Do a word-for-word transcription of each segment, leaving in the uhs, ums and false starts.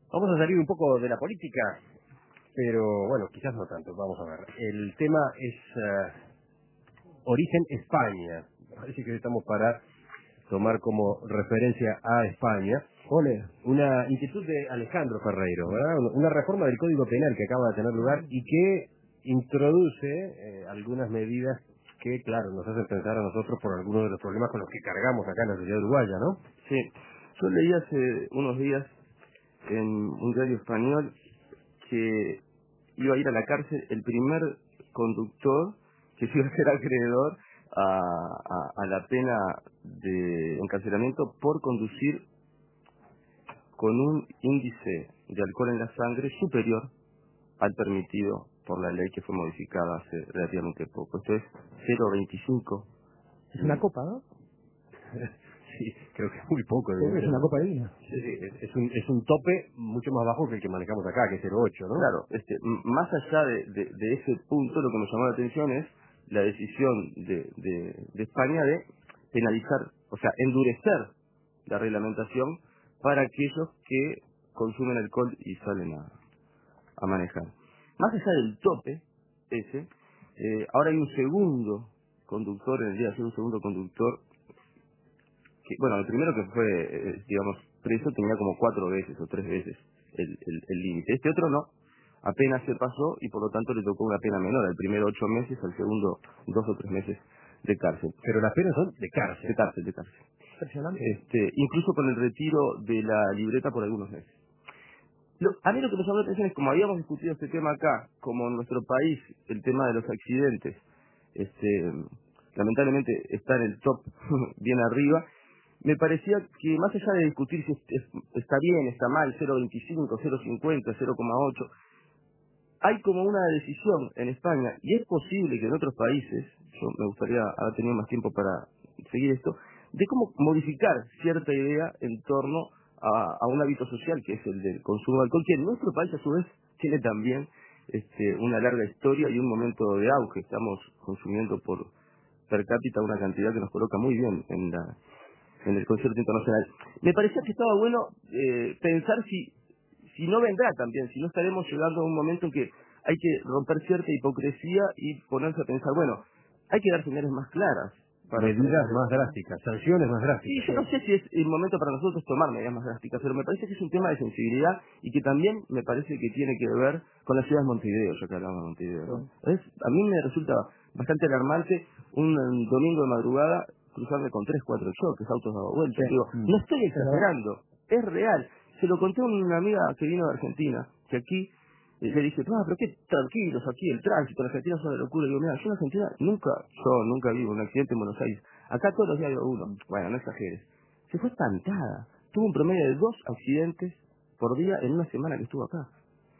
Vamos a salir un poco de la política, pero bueno, quizás no tanto. Vamos a ver. El tema es uh, origen España. Parece que estamos para tomar como referencia a España. Ole. Una inquietud de Alejandro Ferreiro, ¿verdad? Una reforma del Código Penal que acaba de tener lugar y que introduce eh, algunas medidas que, claro, nos hacen pensar a nosotros por algunos de los problemas con los que cargamos acá en la sociedad uruguaya, ¿no? Sí, yo leí hace unos días en un diario español que iba a ir a la cárcel el primer conductor que se iba a ser acreedor a, a, a la pena de encarcelamiento por conducir con un índice de alcohol en la sangre superior al permitido por la ley que fue modificada hace relativamente poco. Esto es cero coma veinticinco. Es una copa, ¿no? Sí, creo que es muy poco. Es una copa de vino. Sí, sí, es, es, un, es un tope mucho más bajo que el que manejamos acá, que es cero coma ocho, ¿no? Claro, este, m- más allá de, de, de ese punto, lo que me llamó la atención es la decisión de, de, de España de penalizar, o sea, endurecer la reglamentación para aquellos que consumen alcohol y salen a, a manejar. Más allá del tope ese, eh, ahora hay un segundo conductor, en el día de ayer un segundo conductor, que, bueno, el primero que fue, eh, digamos, preso tenía como cuatro veces o tres veces el el- el límite. Este otro no, apenas se pasó y por lo tanto le tocó una pena menor, al primero ocho meses, al segundo dos o tres meses de cárcel. Pero las penas son de De cárcel. cárcel, de cárcel. Impresionante. Este, incluso con el retiro de la libreta por algunos meses. Lo- a mí lo que me llamó la atención es, como habíamos discutido este tema acá, como en nuestro país el tema de los accidentes, este, lamentablemente está en el top bien arriba, me parecía que más allá de discutir si es- es- está bien, está mal, cero coma veinticinco, cero coma cincuenta, cero coma ocho, hay como una decisión en España, y es posible que en otros países, yo me gustaría haber tenido más tiempo para seguir esto, de cómo modificar cierta idea en torno a, a un hábito social que es el del consumo de alcohol, que en nuestro país a su vez tiene también este, una larga historia y un momento de auge. Estamos consumiendo por per cápita una cantidad que nos coloca muy bien en la en el concierto internacional. Me parecía que estaba bueno eh, pensar si si no vendrá también, si no estaremos llegando a un momento en que hay que romper cierta hipocresía y ponerse a pensar, bueno, hay que dar señales más claras para Medidas frenar más esto. drásticas, sanciones más Sí, drásticas. yo no sé si es el momento para nosotros tomar medidas más drásticas, pero me parece que es un tema de sensibilidad y que también me parece que tiene que ver con la ciudad de Montevideo, ya que hablamos de Montevideo, ¿no? Es, a mí me resulta bastante alarmante un eh, domingo de madrugada cruzarme con tres, cuatro choques, autos dado vueltas. Sí. Digo, Mm. no estoy exagerando, es real. Se lo conté a una amiga que vino de Argentina, que aquí eh, le dije, ah, pero qué tranquilos aquí, el tránsito en Argentina es una locura. Y digo, mira, yo en Argentina nunca, yo nunca vi un accidente en Buenos Aires. Acá todos los días veo uno. Bueno, no exageres. Se fue espantada. Tuvo un promedio de dos accidentes por día en una semana que estuvo acá.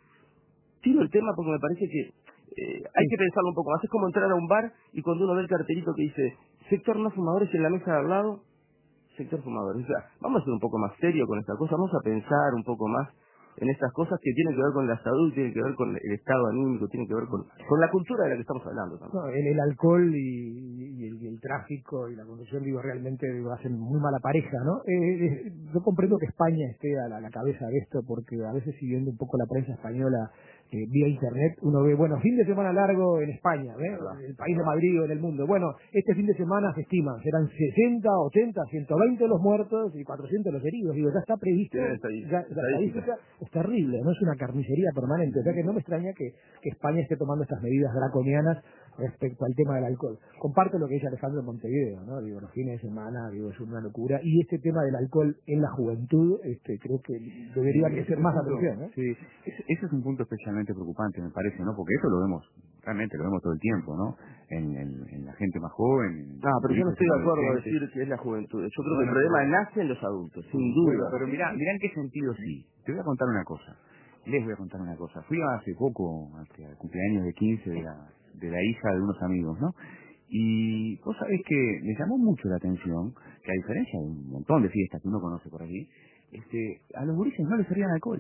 Tiro el tema porque me parece que eh, hay Sí. que pensarlo un poco más. Es como entrar a un bar y cuando uno ve el cartelito que dice sector no fumadores en la mesa de al lado, sector fumadores. O sea, vamos a ser un poco más serio con esta cosa, vamos a pensar un poco más en estas cosas que tienen que ver con la salud, tienen que ver con el estado anímico, tienen que ver con, con la cultura de la que estamos hablando también. No, el, el alcohol y, y el, y el tráfico y la conducción, digo, realmente digo, hacen muy mala pareja, ¿no? Eh, eh, yo comprendo que España esté a la, a la cabeza de esto, porque a veces siguiendo un poco la prensa española eh, vía internet, uno ve, bueno, fin de semana largo en España, ¿eh? El país de Madrid o en el mundo. Bueno, este fin de semana se estiman, serán sesenta, ochenta, ciento veinte los muertos y cuatrocientos los heridos. Digo, ya está previsto, Tienen estadística. ya, la estadística es terrible, no es una carnicería permanente. O sea que no me extraña que, que España esté tomando estas medidas draconianas respecto al tema del alcohol. Comparto lo que dice Alejandro en Montevideo, ¿no? Digo, los fines de semana, digo, es una locura. Y este tema del alcohol en la juventud, este, creo que debería Sí, ese crecer es un más punto, atención, ¿eh? sí, ese, ese es un punto especialmente preocupante, me parece, ¿no? Porque eso lo vemos, realmente lo vemos todo el tiempo, ¿no? En, en, en la gente más joven, en, No, en pero yo no chicos, estoy en de acuerdo en adolescentes. decir que es la juventud. Yo creo que el Bueno, problema pero, nace en los adultos, sin bueno, duda. pero mirá, mirá en qué sentido sí. Te voy a contar una cosa. Les voy a contar una cosa. Fui hace poco, hace el cumpleaños de quince de la, de la hija de unos amigos, ¿no? Y vos sabés que me llamó mucho la atención que a diferencia de un montón de fiestas que uno conoce por allí, este, a los gurises no les servían alcohol.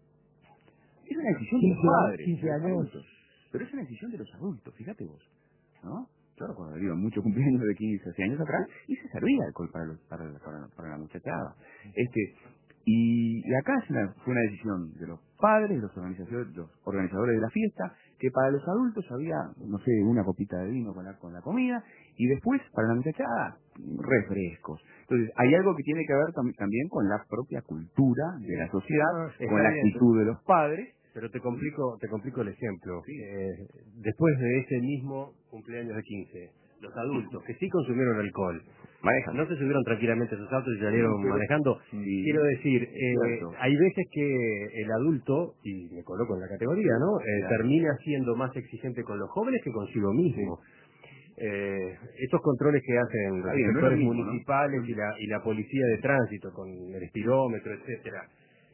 Es una decisión de los quince años, padres, quince de los años. adultos. Pero es una decisión de los adultos, fíjate vos, ¿no? Yo recuerdo, digo, muchos cumpleaños de quince, hace años atrás, y se servía alcohol para, los, para, para, para la muchachada. Este, Y, y acá es una, fue una decisión de los padres, de los organizadores, los organizadores de la fiesta, que para los adultos había, no sé, una copita de vino con la, con la comida, y después, para la muchachada, refrescos. Entonces, hay algo que tiene que ver tam también con la propia cultura de la sociedad, Está con la bien, actitud de los padres. pero te complico, te complico el ejemplo. Sí. Eh, después de ese mismo cumpleaños de quince, los adultos que sí consumieron alcohol, Manejan. no se subieron tranquilamente a sus autos y salieron Pero- manejando. sí. Quiero decir, eh, Cierto. hay veces que el adulto, y me coloco en la categoría, ¿no? Eh, Claro. termina siendo más exigente con los jóvenes que consigo mismo. Eh, estos controles que hacen los Está bien, no es lo inspectores mismo, ¿no? municipales y la, y la policía de tránsito con el espirómetro, etcétera,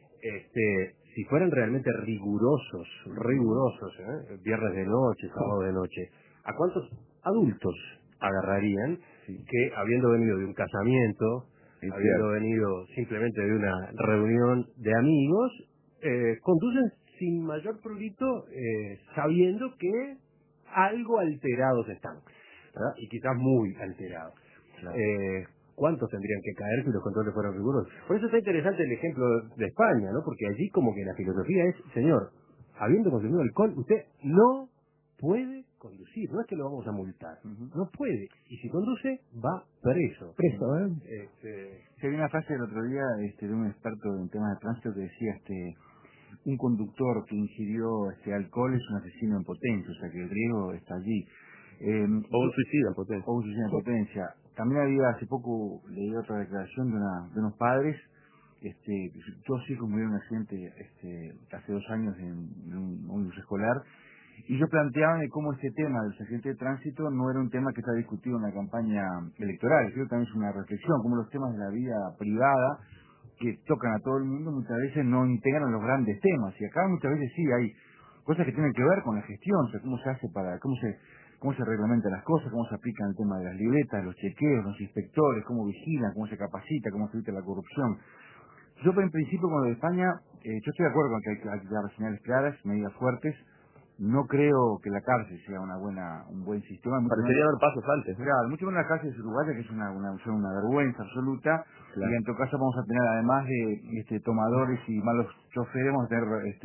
este, si fueran realmente rigurosos, rigurosos, ¿eh? Viernes de noche, sábado de noche, ¿a cuántos adultos agarrarían que, habiendo venido de un casamiento, Es habiendo cierto. venido simplemente de una reunión de amigos, eh, conducen sin mayor prurito, eh, sabiendo que algo alterados están, ¿verdad? Y quizás muy alterados? Claro. Eh, ¿Cuántos tendrían que caer si los controles fueran rigurosos? Por eso está interesante el ejemplo de España, ¿no? Porque allí como que la filosofía es, señor, habiendo consumido alcohol, usted no puede conducir, no es que lo vamos a multar, Ujú. no puede, y si conduce, va preso. Preso, ¿eh? Este, Sí, había una frase el otro día este, de un experto en temas de tránsito que decía este un conductor que ingirió este alcohol es un asesino en potencia, o sea que el riesgo está allí. Eh, O un suicida en potencia. o un suicidio en potencia. También había hace poco leí otra declaración de, una, de unos padres, este, dos hijos murieron en un accidente este, hace dos años en, en un ómnibus escolar, y yo planteaba de cómo este tema del accidente de tránsito no era un tema que está discutido en la campaña electoral. Creo que también es una reflexión, como los temas de la vida privada que tocan a todo el mundo muchas veces no integran los grandes temas, y acá muchas veces sí hay cosas que tienen que ver con la gestión, o sea, cómo se hace para, cómo se cómo se reglamentan las cosas, cómo se aplican el tema de las libretas, los chequeos, los inspectores, cómo vigilan, cómo se capacita, cómo se evita la corrupción. Yo, en principio, con lo de España, eh, yo estoy de acuerdo con que hay que hay que dar señales claras, medidas fuertes. No creo que la cárcel sea una buena, un buen sistema. Mucho Parecería menos- haber pasos antes, ¿no? Claro, mucho menos la cárcel uruguaya, que es una, una, son una vergüenza absoluta. Claro. Y en todo caso vamos a tener, además de este, tomadores y malos choferes, vamos a tener este,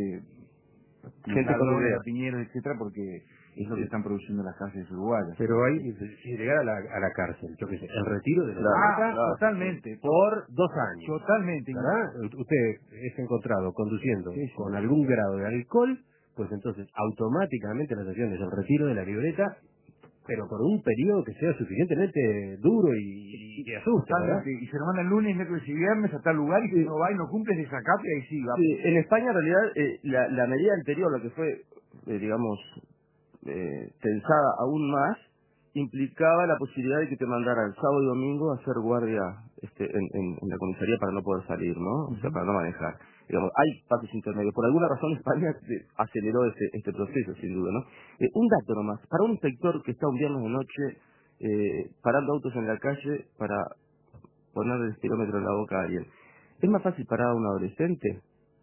Gente con ladrones, ideas. rapiñeros, etcétera, porque es lo que están produciendo las cárceles uruguayas. pero hay, si llegar a la, a la cárcel, yo qué sé, el retiro de la Claro, Ah, libertad claro. totalmente, por dos años. totalmente. ¿Verdad? U- Usted es encontrado conduciendo Sí, sí. con algún grado de alcohol, pues entonces automáticamente la sanción es el retiro de la libreta, pero por un periodo que sea suficientemente duro y, y que asuste, ¿verdad? Totalmente. Y se lo mandan lunes, miércoles y viernes a tal lugar, y si no va y no cumple, se saca y ahí sí va. Sí, en España en realidad eh, la, la medida anterior, lo que fue, eh, digamos, eh, tensada aún más, implicaba la posibilidad de que te mandaran sábado y domingo a hacer guardia este, en, en, en la comisaría para no poder salir, ¿no? O sea, para no manejar. Digamos, hay pasos intermedios. Por alguna razón España eh, aceleró este, este proceso, sin duda, ¿no? Eh, un dato nomás. Para un inspector que está un viernes de noche eh, parando autos en la calle para poner el kilómetro en la boca a alguien, ¿es más fácil parar a un adolescente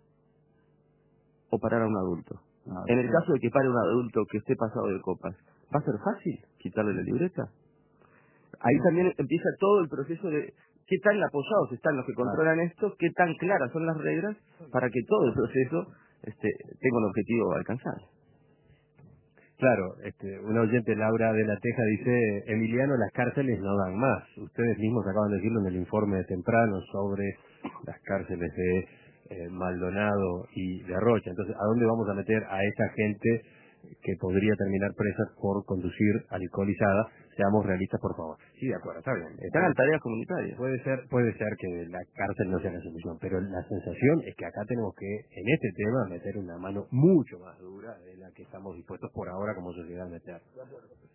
o parar a un adulto? Ah, En el sí. caso de que pare un adulto que esté pasado de copas, ¿va a ser fácil quitarle la libreta? Ahí también empieza todo el proceso de qué tan apoyados están los que controlan esto, qué tan claras son las reglas para que todo el proceso este, tenga un objetivo alcanzable. Claro, este, una oyente, Laura de la Teja, dice, Emiliano, las cárceles no dan más. Ustedes mismos acaban de decirlo en el informe de temprano sobre las cárceles de eh, Maldonado y de Rocha. Entonces, ¿a dónde vamos a meter a esa gente que podría terminar presa por conducir alcoholizada? Seamos realistas, por favor. Sí, de acuerdo, está bien. Están en tareas comunitarias. Puede ser, puede ser que la cárcel no sea la solución, pero la sensación es que acá tenemos que, en este tema, meter una mano mucho más dura de la que estamos dispuestos por ahora como sociedad a meter.